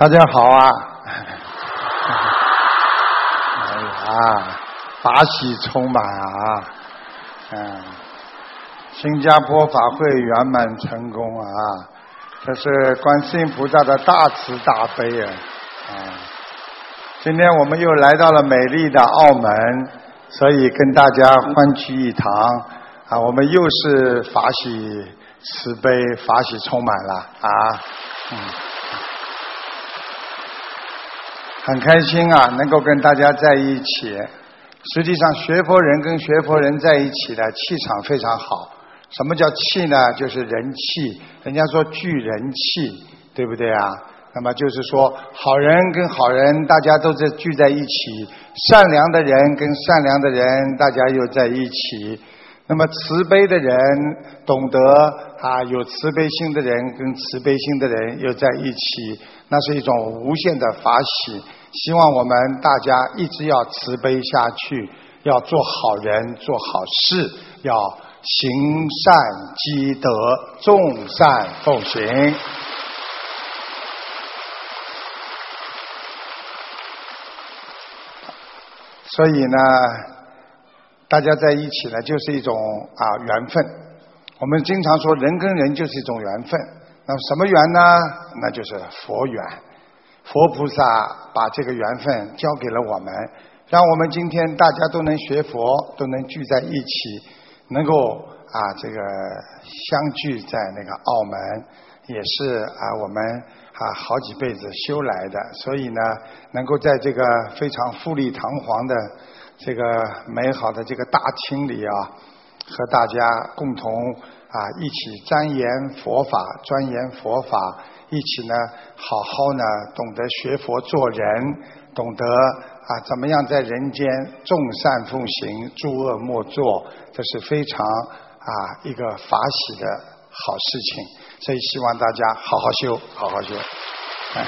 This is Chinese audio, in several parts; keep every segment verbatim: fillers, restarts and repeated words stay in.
大家好啊！哎呀，法喜充满啊！嗯，新加坡法会圆满成功啊！这是观世音菩萨的大慈大悲啊！啊，今天我们又来到了美丽的澳门，所以跟大家欢聚一堂啊！我们又是法喜慈悲，法喜充满了啊！嗯。很开心啊，能够跟大家在一起。实际上，学佛人跟学佛人在一起的气场非常好。什么叫气呢？就是人气。人家说聚人气，对不对啊？那么就是说，好人跟好人，大家都是聚在一起；善良的人跟善良的人，大家又在一起。那么慈悲的人，懂得啊，有慈悲心的人跟慈悲心的人又在一起，那是一种无限的法喜。希望我们大家一直要慈悲下去，要做好人，做好事，要行善积德，众善奉行。所以呢，大家在一起呢，就是一种啊缘分。我们经常说，人跟人就是一种缘分。那么什么缘呢？那就是佛缘。佛菩萨把这个缘分交给了我们，让我们今天大家都能学佛，都能聚在一起，能够啊这个相聚在那个澳门，也是啊我们啊好几辈子修来的，所以呢，能够在这个非常富丽堂皇的这个美好的这个大厅里啊，和大家共同啊一起钻研佛法，钻研佛法。一起呢，好好呢，懂得学佛做人，懂得啊，怎么样在人间众善奉行，诸恶莫作，这是非常啊一个法喜的好事情。所以希望大家好好修，好好修。嗯，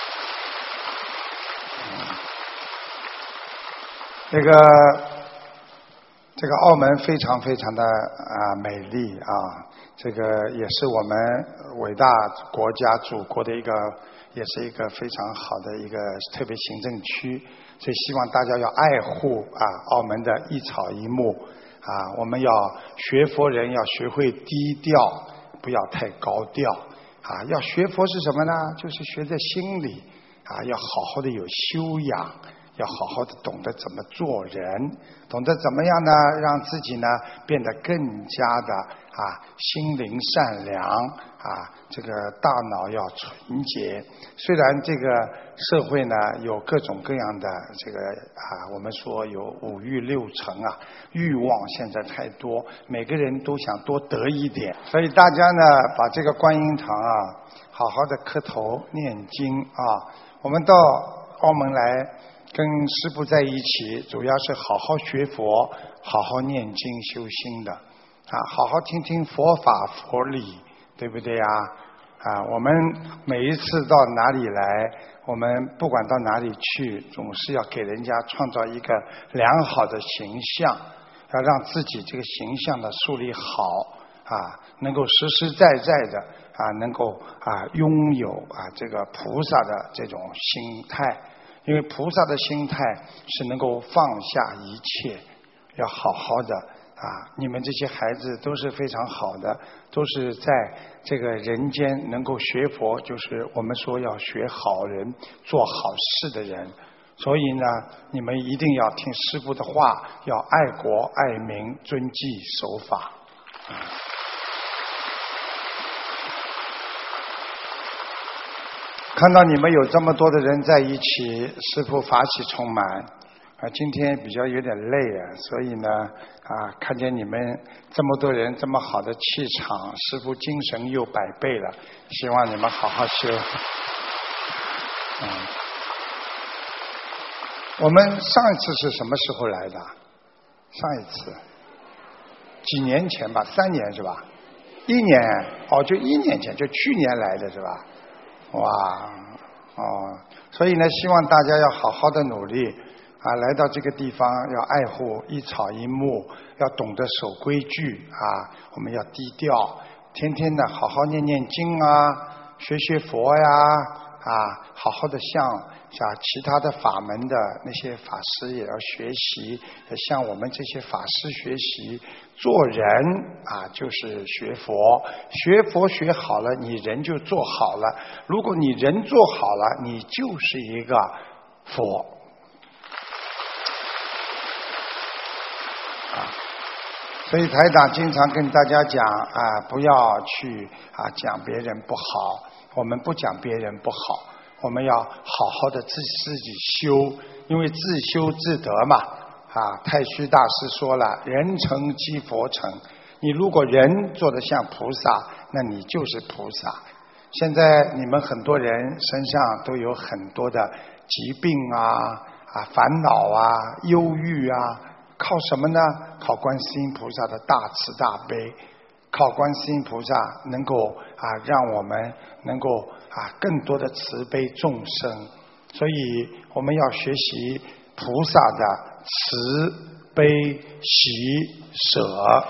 这个这个澳门非常非常的啊美丽啊。这个也是我们伟大国家祖国的一个，也是一个非常好的一个特别行政区，所以希望大家要爱护啊澳门的一草一木啊，我们要学佛人要学会低调，不要太高调啊。要学佛是什么呢？就是学在心里啊，要好好的有修养。要好好的懂得怎么做人，懂得怎么样呢，让自己呢变得更加的啊心灵善良啊，这个大脑要纯洁。虽然这个社会呢有各种各样的这个啊，我们说有五欲六尘啊，欲望现在太多，每个人都想多得一点，所以大家呢把这个观音堂啊好好的磕头念经啊。我们到澳门来跟师父在一起，主要是好好学佛，好好念经修心的啊，好好听听佛法佛理，对不对呀？啊，我们每一次到哪里来，我们不管到哪里去，总是要给人家创造一个良好的形象，要让自己这个形象的树立好啊，能够实实在在的啊，能够啊拥有啊这个菩萨的这种心态。因为菩萨的心态是能够放下一切，要好好的啊！你们这些孩子都是非常好的，都是在这个人间能够学佛，就是我们说要学好人、做好事的人。所以呢，你们一定要听师父的话，要爱国爱民、遵纪守法。看到你们有这么多的人在一起，师父法喜充满啊！今天比较有点累啊，所以呢啊，看见你们这么多人这么好的气场，师父精神又百倍了，希望你们好好修。嗯，我们上一次是什么时候来的？上一次几年前吧，三年是吧？一年哦，就一年前，就去年来的是吧？哇，哦，所以呢，希望大家要好好的努力啊，来到这个地方要爱护一草一木，要懂得守规矩啊，我们要低调，天天的好好念念经啊，学学佛呀，啊， 啊，好好的向像其他的法门的那些法师也要学习，也向我们这些法师学习。做人啊，就是学佛，学佛学好了，你人就做好了。如果你人做好了，你就是一个佛。啊，所以台长经常跟大家讲啊，不要去啊讲别人不好，我们不讲别人不好，我们要好好的自自己修，因为自修自得嘛。啊，太虚大师说了，人成即佛成。你如果人做得像菩萨，那你就是菩萨。现在你们很多人身上都有很多的疾病啊、啊烦恼啊、忧郁啊，靠什么呢？靠观世音菩萨的大慈大悲，靠观世音菩萨能够啊让我们能够啊更多的慈悲众生。所以我们要学习菩萨的慈悲喜舍。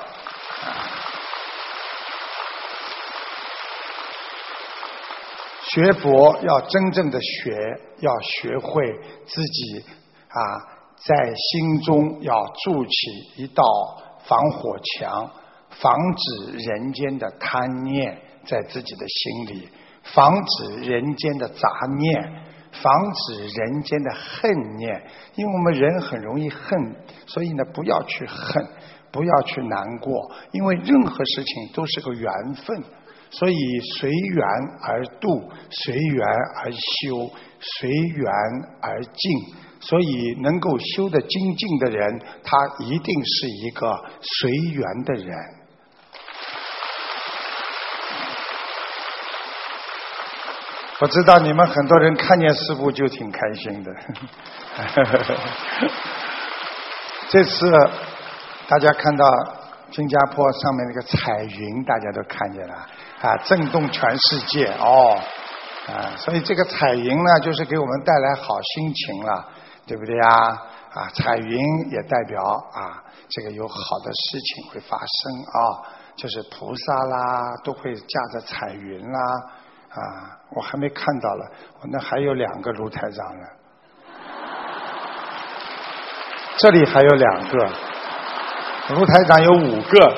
学佛要真正的学，要学会自己啊在心中要筑起一道防火墙，防止人间的贪念在自己的心里，防止人间的杂念，防止人间的恨念。因为我们人很容易恨，所以呢不要去恨，不要去难过，因为任何事情都是个缘分，所以随缘而度，随缘而修，随缘而静。所以能够修得精进的人，他一定是一个随缘的人。我知道你们很多人看见师父就挺开心的。这次大家看到新加坡上面那个彩云，大家都看见了啊，震动全世界哦啊，所以这个彩云呢，就是给我们带来好心情了，对不对啊？啊，彩云也代表啊，这个有好的事情会发生啊，就是菩萨啦都会驾着彩云啦。啊，我还没看到了，我那还有两个卢台长呢，这里还有两个，卢台长有五个，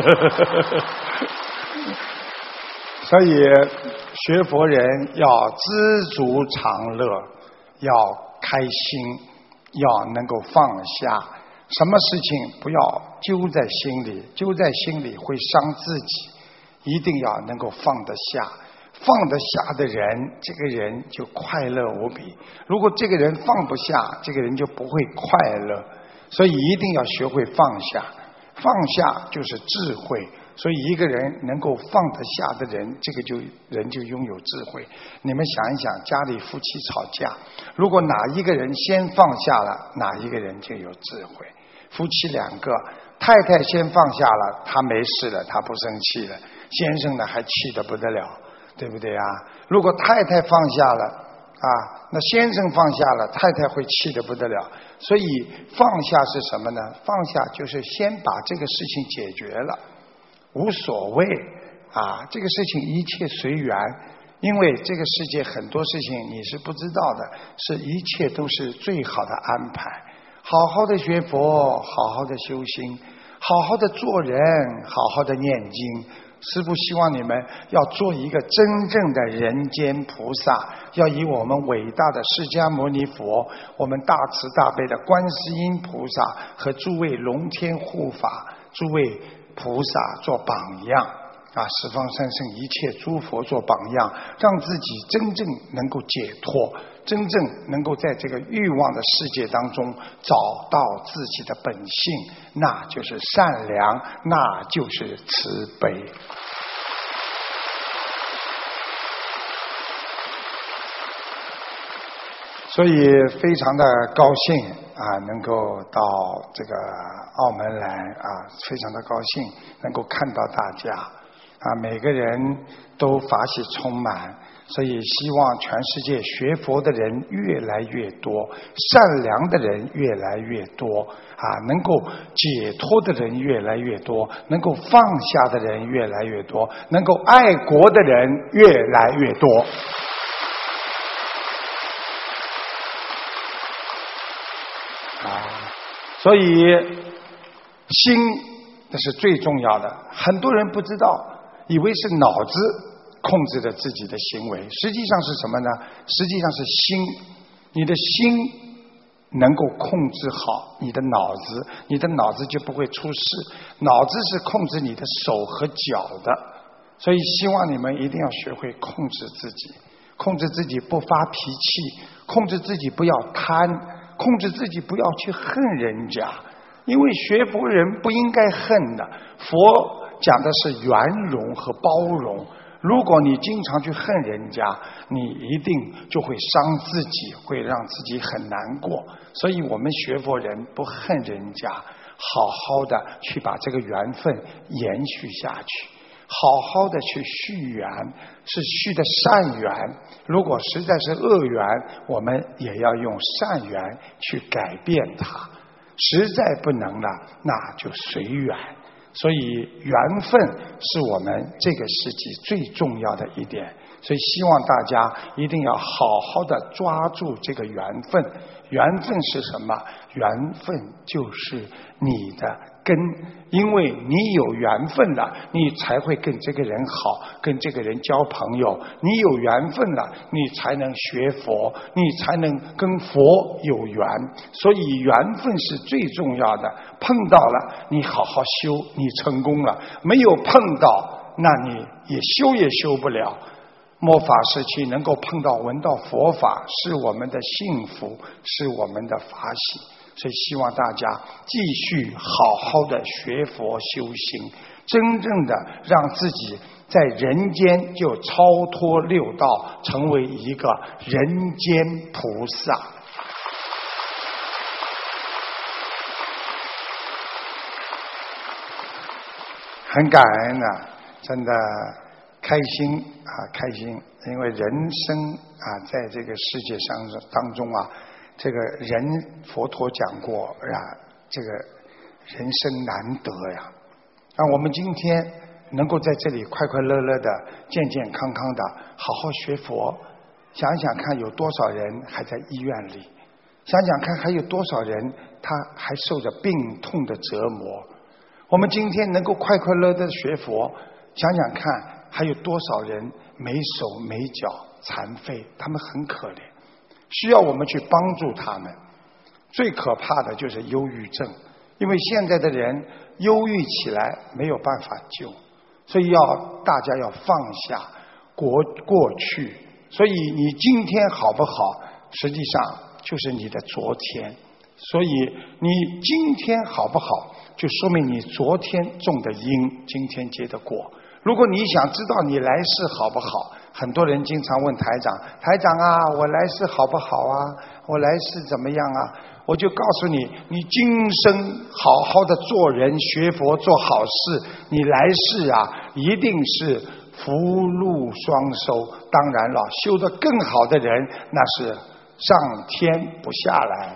所以学佛人要知足常乐，要开心，要能够放下，什么事情不要揪在心里，揪在心里会伤自己，一定要能够放得下。放得下的人，这个人就快乐无比。如果这个人放不下，这个人就不会快乐。所以一定要学会放下，放下就是智慧。所以一个人能够放得下的人，这个就人就拥有智慧。你们想一想，家里夫妻吵架，如果哪一个人先放下了，哪一个人就有智慧。夫妻两个，太太先放下了，他没事了，他不生气了，先生呢还气得不得了，对不对啊？如果太太放下了啊，那先生放下了，太太会气得不得了。所以放下是什么呢？放下就是先把这个事情解决了，无所谓啊，这个事情一切随缘。因为这个世界很多事情你是不知道的，是一切都是最好的安排。好好的学佛，好好的修心，好好的做人，好好的念经。师父希望你们要做一个真正的人间菩萨，要以我们伟大的释迦牟尼佛，我们大慈大悲的观世音菩萨和诸位龙天护法、诸位菩萨做榜样啊！十方三圣一切诸佛做榜样，让自己真正能够解脱，真正能够在这个欲望的世界当中找到自己的本性，那就是善良，那就是慈悲。所以非常的高兴啊，能够到这个澳门来啊，非常的高兴能够看到大家啊，每个人都法喜充满。所以希望全世界学佛的人越来越多，善良的人越来越多啊，能够解脱的人越来越多，能够放下的人越来越多，能够爱国的人越来越多。 啊，所以心那是最重要的。很多人不知道，以为是脑子控制着自己的行为，实际上是什么呢？实际上是心，你的心能够控制好你的脑子，你的脑子就不会出事。脑子是控制你的手和脚的，所以希望你们一定要学会控制自己，控制自己不发脾气，控制自己不要贪，控制自己不要去恨人家，因为学佛人不应该恨的。佛讲的是圆融和包容，如果你经常去恨人家，你一定就会伤自己，会让自己很难过。所以我们学佛人不恨人家，好好的去把这个缘分延续下去，好好的去续缘，是续的善缘。如果实在是恶缘，我们也要用善缘去改变它，实在不能了，那就随缘。所以缘分是我们这个世纪最重要的一点，所以希望大家一定要好好的抓住这个缘分。缘分是什么？缘分就是你的根，因为你有缘分了，你才会跟这个人好，跟这个人交朋友。你有缘分了，你才能学佛，你才能跟佛有缘。所以缘分是最重要的。碰到了，你好好修，你成功了；没有碰到，那你也修也修不了。末法时期能够碰到闻到佛法，是我们的幸福，是我们的法喜。所以希望大家继续好好的学佛修行，真正的让自己在人间就超脱六道，成为一个人间菩萨。很感恩啊，真的开心啊，开心！因为人生啊，在这个世界上当中啊，这个人佛陀讲过呀，这个人生难得呀。让我们今天能够在这里快快乐乐的、健健康康的好好学佛，想想看有多少人还在医院里，想想看还有多少人他还受着病痛的折磨。我们今天能够快快乐乐的学佛，想想看还有多少人没手没脚残废，他们很可怜，需要我们去帮助他们。最可怕的就是忧郁症，因为现在的人忧郁起来没有办法救，所以要大家要放下过过去。所以你今天好不好，实际上就是你的昨天。所以你今天好不好，就说明你昨天种的因，今天结的果。如果你想知道你来世好不好，很多人经常问台长，台长啊，我来世好不好啊？我来世怎么样啊？我就告诉你，你今生好好的做人学佛做好事，你来世啊一定是福禄双收。当然了，修得更好的人，那是上天不下来。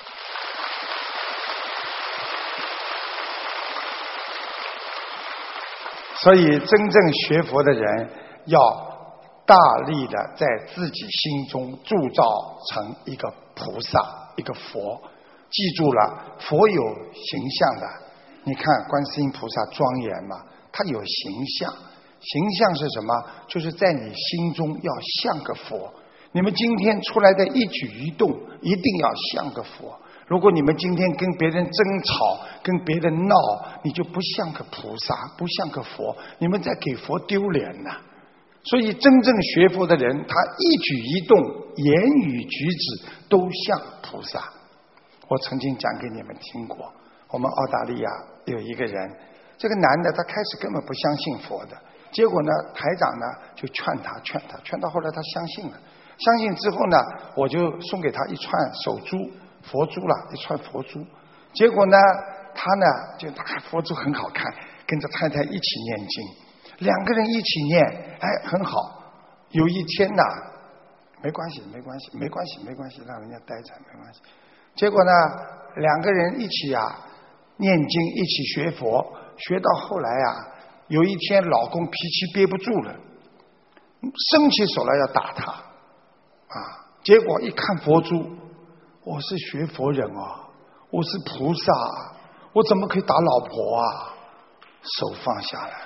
所以真正学佛的人要大力的在自己心中铸造成一个菩萨，一个佛。记住了，佛有形象的，你看观世音菩萨庄严嘛，他有形象。形象是什么？就是在你心中要像个佛。你们今天出来的一举一动一定要像个佛。如果你们今天跟别人争吵，跟别人闹，你就不像个菩萨，不像个佛，你们在给佛丢脸呐。所以真正学佛的人，他一举一动言语举止都像菩萨。我曾经讲给你们听过，我们澳大利亚有一个人，这个男的他开始根本不相信佛的，结果呢台长呢就劝他劝他劝到后来他相信了。相信之后呢，我就送给他一串手珠，佛珠了，一串佛珠。结果呢他呢就他佛珠很好看，跟着太太一起念经，两个人一起念，哎很好。有一天呢，没关系没关系没关系没关系，让人家待着没关系。结果呢两个人一起啊念经，一起学佛，学到后来啊，有一天老公脾气憋不住了，伸起手来要打他啊！结果一看佛珠，我是学佛人哦， 我是菩萨，我怎么可以打老婆啊？手放下来。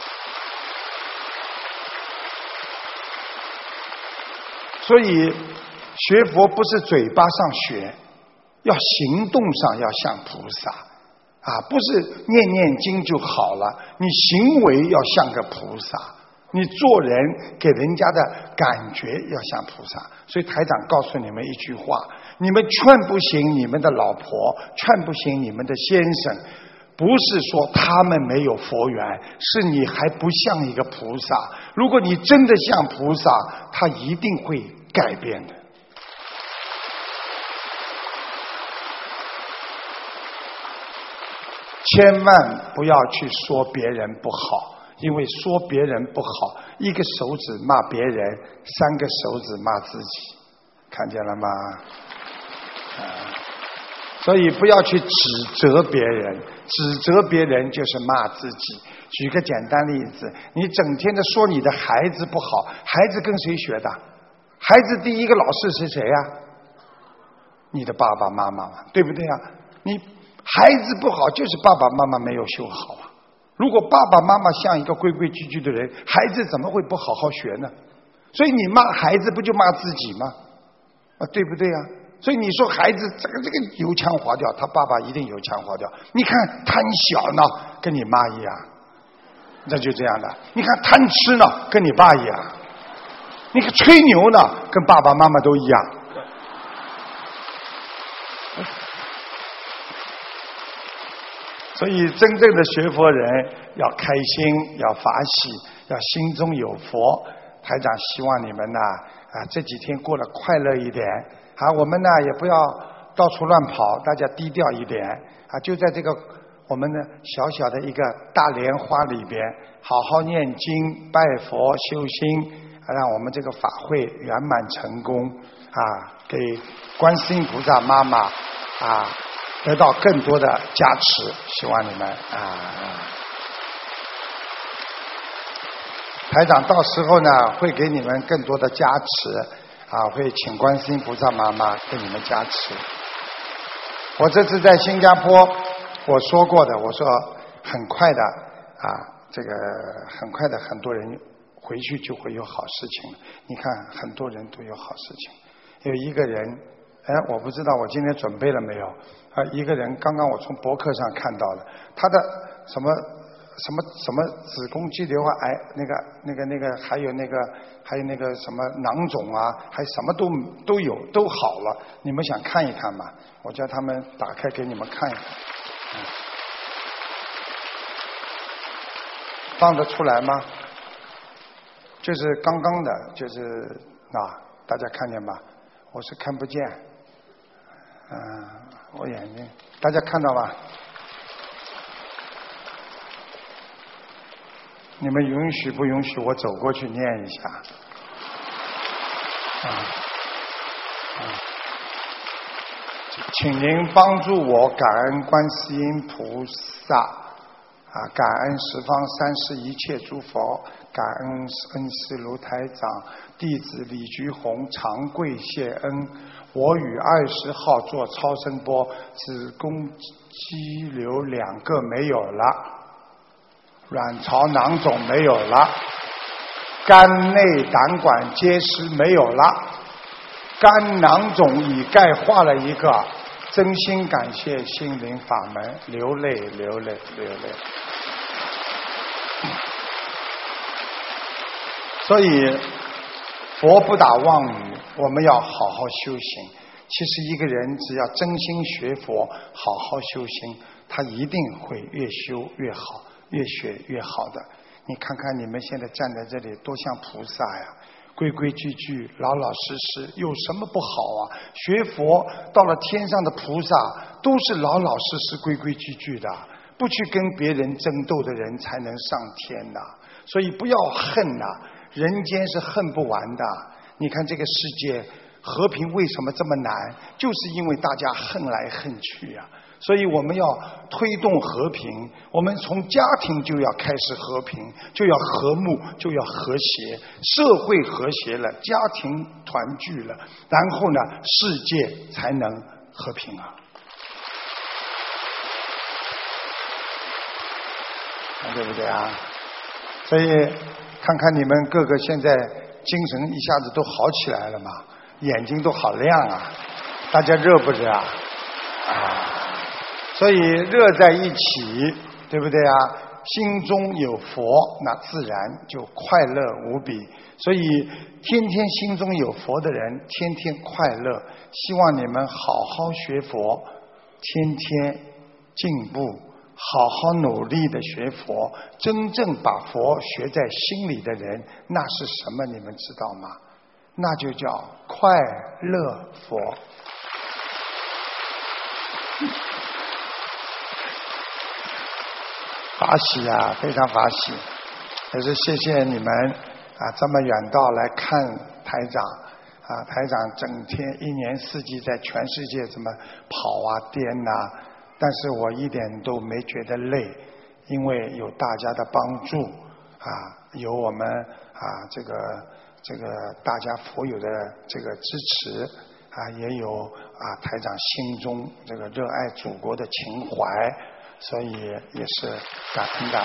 所以学佛不是嘴巴上学，要行动上要像菩萨啊，不是念念经就好了，你行为要像个菩萨，你做人给人家的感觉要像菩萨。所以台长告诉你们一句话，你们劝不醒你们的老婆，劝不醒你们的先生，不是说他们没有佛缘，是你还不像一个菩萨。如果你真的像菩萨，他一定会改变的。千万不要去说别人不好，因为说别人不好，一个手指骂别人，三个手指骂自己，看见了吗？啊，所以不要去指责别人，指责别人就是骂自己。举个简单例子，你整天的说你的孩子不好，孩子跟谁学的？孩子第一个老师是谁呀？你的爸爸妈妈嘛，对不对呀？你孩子不好，就是爸爸妈妈没有修好啊。如果爸爸妈妈像一个规规矩矩的人，孩子怎么会不好好学呢？所以你骂孩子不就骂自己吗？啊，对不对呀？所以你说孩子这个这个油腔滑调，他爸爸一定油腔滑调。你看贪小呢，跟你妈一样，那就这样的。你看贪吃呢，跟你爸一样。你看吹牛呢，跟爸爸妈妈都一样。所以真正的学佛人要开心，要法喜，要心中有佛。台长希望你们呢啊这几天过得快乐一点啊，我们呢也不要到处乱跑，大家低调一点啊，就在这个我们的小小的一个大莲花里边，好好念经、拜佛、修心，让我们这个法会圆满成功啊，给观世音菩萨妈妈啊得到更多的加持，希望你们啊，台长到时候呢会给你们更多的加持啊，会请观世音菩萨妈妈给你们加持。我这次在新加坡我说过的，我说很快的啊，这个很快的很多人回去就会有好事情。你看很多人都有好事情，有一个人哎，我不知道我今天准备了没有啊？一个人刚刚我从博客上看到了，他的什么什么什么子宫肌瘤癌，那个那个那个，还有那个还有那个什么囊肿啊，还什么都都有，都好了。你们想看一看吗？我叫他们打开给你们看一看，嗯、放得出来吗？就是刚刚的，就是啊，大家看见吧？我是看不见。嗯，我眼睛，大家看到吧？你们允许不允许我走过去念一下？啊，啊，请您帮助我感恩观世音菩萨，啊，感恩十方三世一切诸佛，感恩恩师卢台长，弟子李菊红长跪谢恩。我与二十号做超声波，子宫肌瘤两个没有了，卵巢囊肿没有了，肝内胆管结石没有了，肝囊肿已钙化了一个，真心感谢心灵法门，流泪流泪流泪。所以佛不打妄语，我们要好好修行。其实一个人只要真心学佛，好好修心，他一定会越修越好，越学越好的。你看看你们现在站在这里多像菩萨呀，规规矩矩，老老实实，有什么不好啊？学佛到了天上的菩萨都是老老实实规规矩矩的，不去跟别人争斗的人才能上天呐。所以不要恨呐，人间是恨不完的。你看这个世界和平为什么这么难，就是因为大家恨来恨去啊。所以我们要推动和平，我们从家庭就要开始和平，就要和睦，就要和谐，社会和谐了，家庭团聚了，然后呢世界才能和平啊。 对不对啊？所以看看你们各个现在精神一下子都好起来了嘛，眼睛都好亮啊，大家热不热啊？啊，所以热在一起，对不对啊？心中有佛，那自然就快乐无比。所以天天心中有佛的人，天天快乐。希望你们好好学佛，天天进步，好好努力的学佛。真正把佛学在心里的人，那是什么？你们知道吗？那就叫快乐佛。法喜啊，非常法喜，也是谢谢你们啊，这么远道来看台长啊，台长整天一年四季在全世界这么跑啊颠呐、啊，但是我一点都没觉得累，因为有大家的帮助啊，有我们啊这个这个大家佛友的这个支持啊，也有啊台长心中这个热爱祖国的情怀。所以也是感恩大家。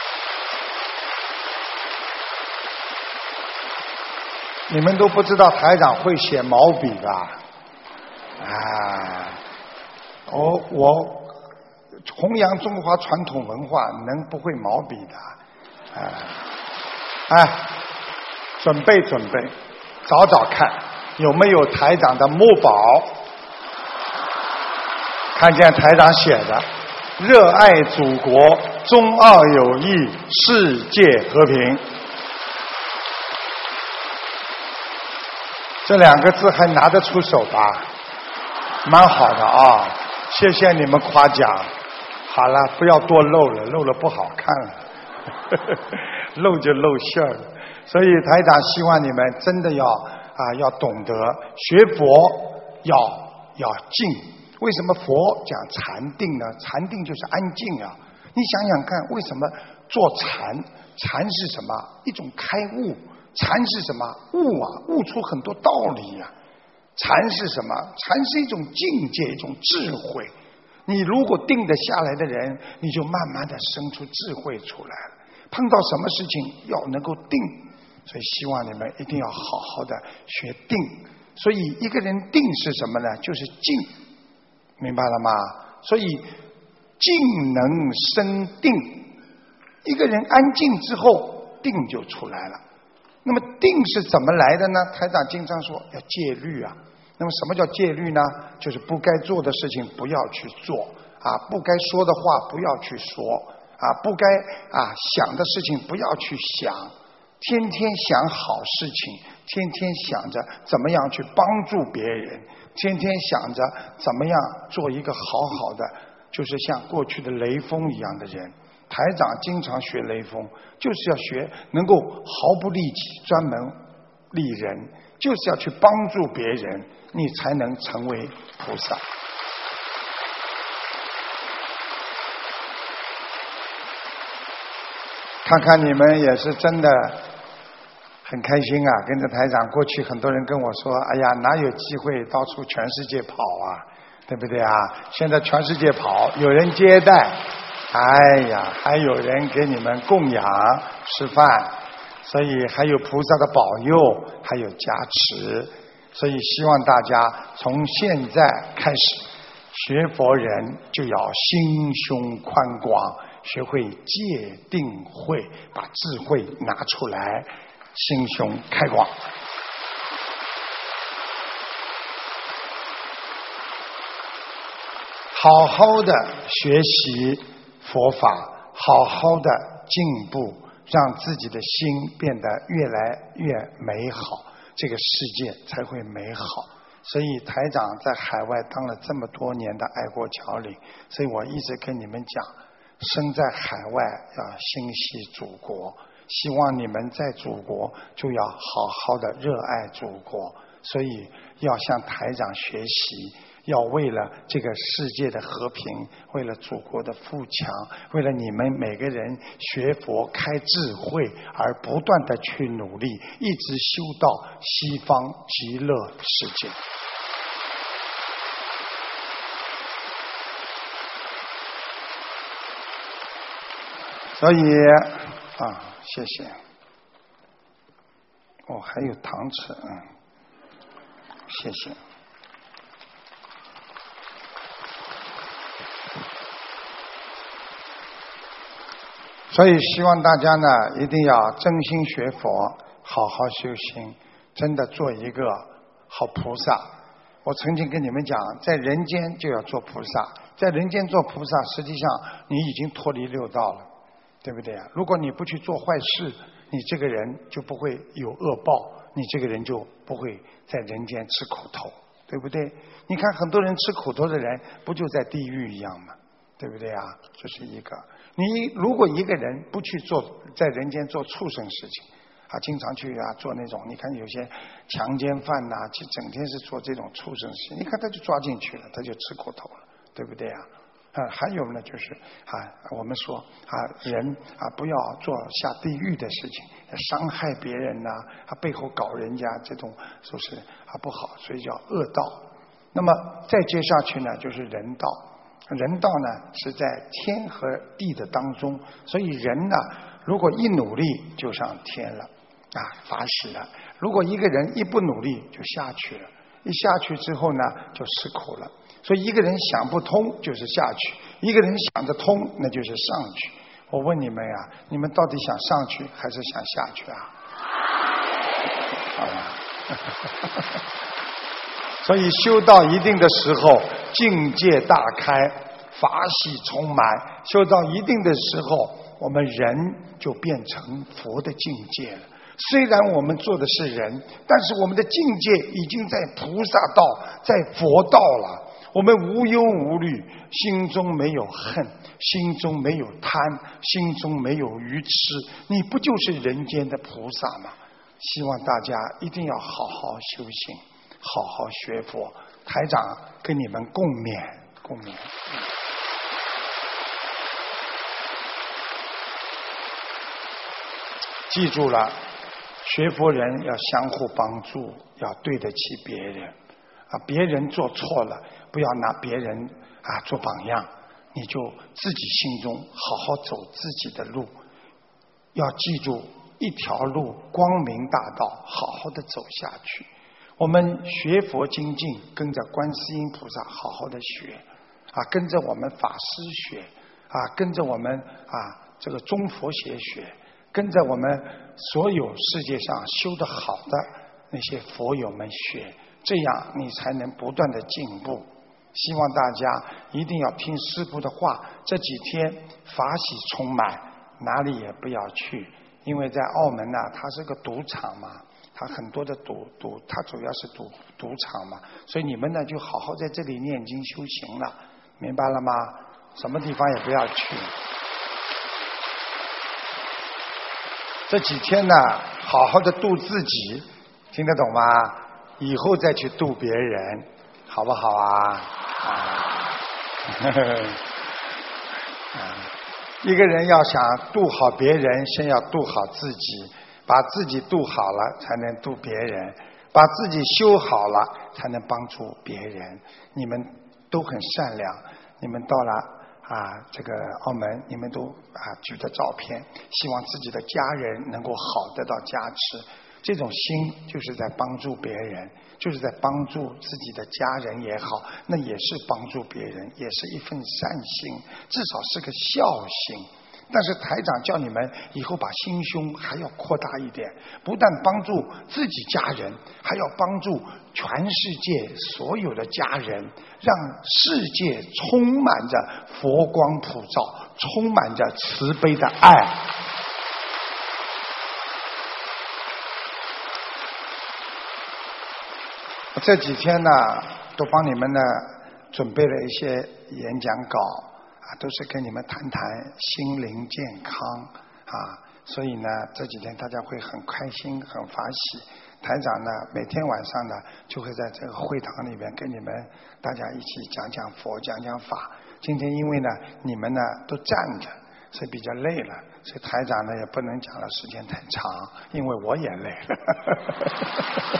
你们都不知道台长会写毛笔吧？啊，我我弘扬中华传统文化，能不会毛笔的？啊，哎，准备准备，找找看有没有台长的墨宝。看见台长写的。热爱祖国，中澳友谊，世界和平。这两个字还拿得出手吧？蛮好的啊，谢谢你们夸奖。好了，不要多露了，露了不好看了，露就露馅儿了。所以台长希望你们真的要啊，要懂得学佛，要要静。为什么佛讲禅定呢？禅定就是安静啊！你想想看，为什么做禅？禅是什么？一种开悟。禅是什么？悟啊，悟出很多道理呀、啊。禅是什么？禅是一种境界，一种智慧。你如果定得下来的人，你就慢慢的生出智慧出来了。碰到什么事情要能够定，所以希望你们一定要好好的学定。所以一个人定是什么呢？就是静。明白了吗？所以静能生定，一个人安静之后，定就出来了。那么定是怎么来的呢？台长经常说要戒律啊。那么什么叫戒律呢？就是不该做的事情不要去做啊，不该说的话不要去说啊，不该啊想的事情不要去想，天天想好事情，天天想着怎么样去帮助别人。天天想着怎么样做一个好好的，就是像过去的雷锋一样的人。台长经常学雷锋，就是要学能够毫不利己，专门利人，就是要去帮助别人，你才能成为菩萨。看看你们也是真的很开心啊，跟着台长。过去很多人跟我说，哎呀，哪有机会到处全世界跑啊，对不对啊？现在全世界跑，有人接待，哎呀，还有人给你们供养吃饭，所以还有菩萨的保佑，还有加持。所以希望大家从现在开始学佛人就要心胸宽广，学会戒定慧，把智慧拿出来，心胸开广。好好的学习佛法，好好的进步，让自己的心变得越来越美好，这个世界才会美好。所以台长在海外当了这么多年的爱国侨领，所以我一直跟你们讲，生在海外要心系祖国，希望你们在祖国就要好好的热爱祖国，所以要向台长学习，要为了这个世界的和平，为了祖国的富强，为了你们每个人学佛开智慧而不断的去努力，一直修到西方极乐世界。 所以啊，谢谢。哦，还有糖吃，嗯，谢谢。所以希望大家呢，一定要真心学佛，好好修心，真的做一个好菩萨。我曾经跟你们讲，在人间就要做菩萨，在人间做菩萨，实际上你已经脱离六道了，对不对啊？如果你不去做坏事，你这个人就不会有恶报，你这个人就不会在人间吃苦头，对不对？你看很多人吃苦头的人，不就在地狱一样吗？对不对啊？这是一个。你如果一个人不去做在人间做畜生事情啊，经常去啊做那种，你看有些强奸犯呐、啊，去整天是做这种畜生事情，你看他就抓进去了，他就吃苦头了，对不对啊？啊，还有呢，就是啊，我们说啊，人啊不要做下地狱的事情，伤害别人呐、啊，啊背后搞人家这种，说是啊不好，所以叫恶道。那么再接下去呢，就是人道。人道呢是在天和地的当中，所以人呢如果一努力就上天了啊，法喜了；如果一个人一不努力就下去了，一下去之后呢就吃苦了。所以一个人想不通就是下去，一个人想得通那就是上去。我问你们呀，你们到底想上去还是想下去啊？好吧。所以修到一定的时候，境界大开，法喜充满。修到一定的时候，我们人就变成佛的境界了。虽然我们做的是人，但是我们的境界已经在菩萨道，在佛道了。我们无忧无虑，心中没有恨，心中没有贪，心中没有愚痴，你不就是人间的菩萨吗？希望大家一定要好好修行，好好学佛。台长跟你们共勉共勉。记住了，学佛人要相互帮助，要对得起别人啊！别人做错了，不要拿别人啊做榜样，你就自己心中好好走自己的路。要记住，一条路光明大道，好好的走下去。我们学佛精进，跟着观世音菩萨好好的学啊，跟着我们法师学啊，跟着我们啊这个中佛学学，跟着我们所有世界上修得好的那些佛友们学，这样你才能不断的进步。希望大家一定要听师父的话，这几天法喜充满，哪里也不要去，因为在澳门呢、啊，它是个赌场嘛，它很多的赌赌，它主要是赌赌场嘛，所以你们呢就好好在这里念经修行了，明白了吗？什么地方也不要去。这几天呢，好好的度自己，听得懂吗？以后再去度别人，好不好啊？啊，呵呵啊一个人要想度好别人，先要度好自己，把自己度好了，才能度别人，把自己修好了，才能帮助别人。你们都很善良，你们到了啊，这个澳门，你们都啊举的照片，希望自己的家人能够好，得到加持。这种心就是在帮助别人，就是在帮助自己的家人也好，那也是帮助别人，也是一份善心，至少是个孝心。但是台长叫你们以后把心胸还要扩大一点，不但帮助自己家人，还要帮助全世界所有的家人，让世界充满着佛光普照，充满着慈悲的爱。这几天呢，都帮你们呢准备了一些演讲稿啊，都是跟你们谈谈心灵健康啊，所以呢，这几天大家会很开心、很法喜。台长呢，每天晚上呢，就会在这个会堂里面跟你们大家一起讲讲佛、讲讲法。今天因为呢，你们呢都站着，所以比较累了，所以台长呢也不能讲的时间太长，因为我也累了。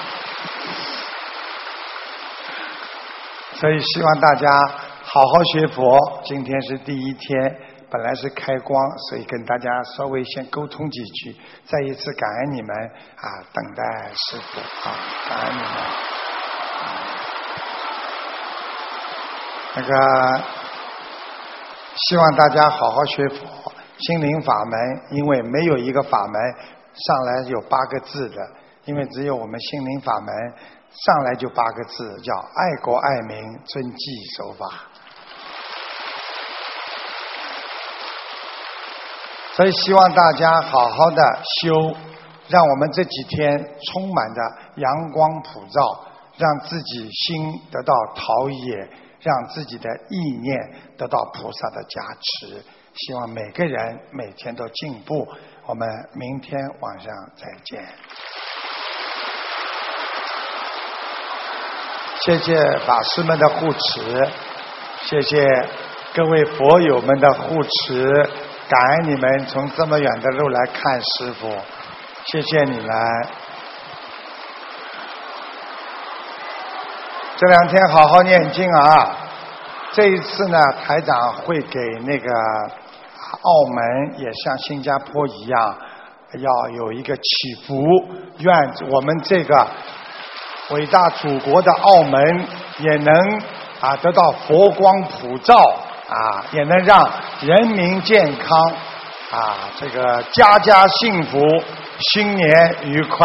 所以希望大家好好学佛，今天是第一天， 本来是开光，所以跟大家稍微先沟通几句。再一次感恩你们啊，等待师父啊，感恩你们。那个，希望大家好好学佛，心灵法门，因为没有一个法门上来有八个字的，因为只有我们心灵法门上来就八个字，叫爱国爱民，遵纪守法。所以希望大家好好的修，让我们这几天充满着阳光普照，让自己心得到陶冶，让自己的意念得到菩萨的加持。希望每个人每天都进步。我们明天晚上再见。谢谢法师们的护持，谢谢各位佛友们的护持。感恩你们从这么远的路来看师父，谢谢你们。这两天好好念经啊！这一次呢，台长会给那个澳门也像新加坡一样，要有一个祈福，愿我们这个伟大祖国的澳门也能啊得到佛光普照。啊，也能让人民健康，啊，这个家家幸福，新年愉快。